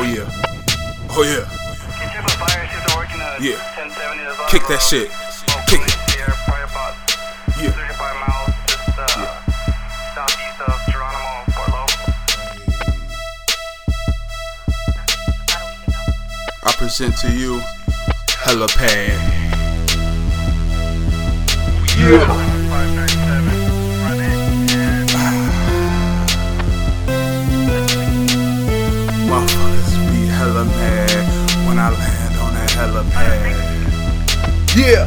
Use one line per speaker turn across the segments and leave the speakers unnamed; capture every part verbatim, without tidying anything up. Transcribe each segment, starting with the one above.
Oh yeah. Oh yeah. Yeah. Kick that shit. Kick it. Yeah. I present to you Helipad. Yeah. Motherfuckers be hella mad when I land on that helipad. Yeah.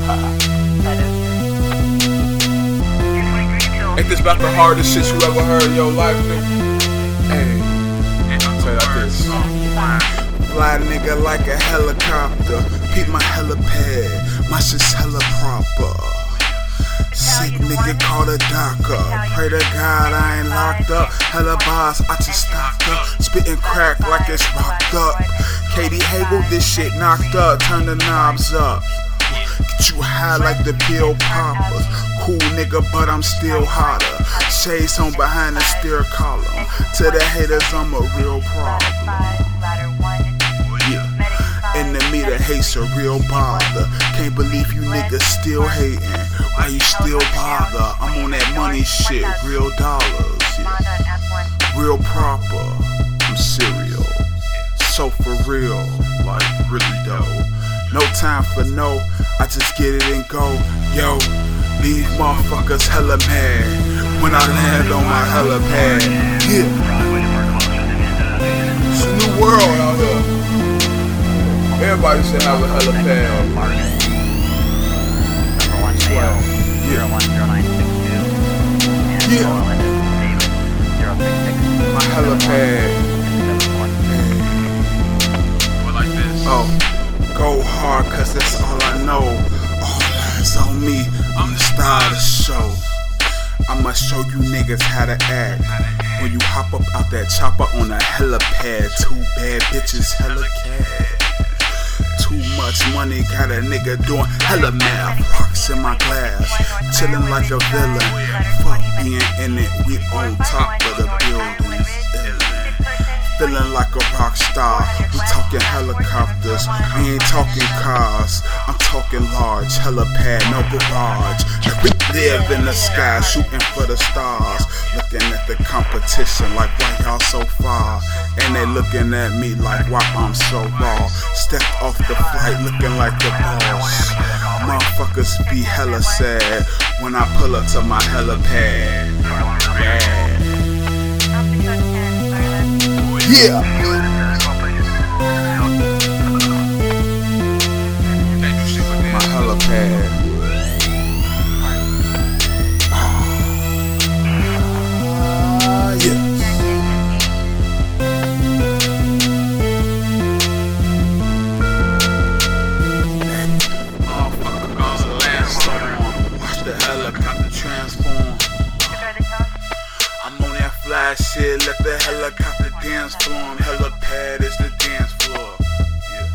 Ain't this about the hardest shit you ever heard in your life, nigga? Hey, I'll tell you like this. Fly nigga like a helicopter. Peep my helipad. My shit's hella proper. Sick nigga called a doctor. Pray to God I ain't locked up. Hella boss, I just stocked up. Spitting crack like it's rocked up. Katie Hagel, this shit knocked up. Turn the knobs up. Get you high like the pill poppers. Cool nigga, but I'm still hotter. Shades on behind the steer column. To the haters, I'm a real problem. Yeah. Enemy that hates a real bother. Can't believe you niggas still hating. Why you still bother? I'm on that money shit, real dollars, yeah. Real proper, I'm serial. So for real, like really though. No time for no, I just get it and go. Yo, these motherfuckers hella mad when I land on my helipad. Yeah. It's a new world out here. Everybody should have a helipad. Yeah. Yeah. My helipad. Oh, go hard cause that's all I know. All eyes on me, I'm the star of the show. I'ma show you niggas how to act. When you hop up out that chopper on a helipad. Two bad bitches, hella cat. Too much money, got a nigga doing hella math. Rocks in my glass, chillin' like a villain. Fuck being in it, we on top of the buildings. Feeling like a rock star. We talking helicopters, we ain't talking cars. I'm talking large, helipad, no garage. We live in the sky, shooting for the stars. Looking at the competition like why y'all so far. And they looking at me like why I'm so raw. Stepped off the flight looking like the boss. Motherfuckers be hella sad when I pull up to my helipad. Yeah. Yeah. My helipad. Transform. I'm on that fly shit, let the helicopter dance for him. Helipad is the dance floor. Yeah.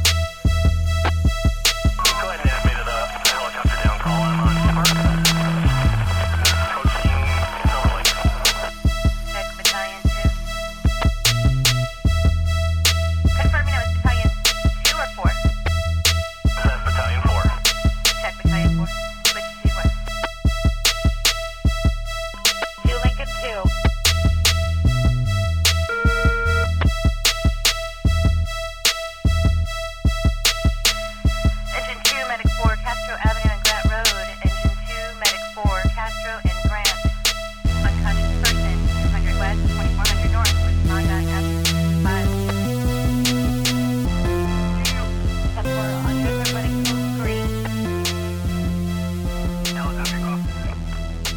Go ahead and speed it up. Helicopter down call. I'm on Spark. Check battalion two. Confirming that was battalion two or four. That's battalion four. Check battalion four. Two. Engine two, Medic four, Castro Avenue and Grant Road. Engine two, Medic four, Castro and Grant. Unconscious person, two hundred west, twenty-four hundred north. Respond on F five. F four, on your Medic three. Helicopter call.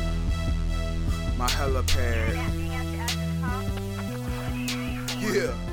My helipad. Yeah.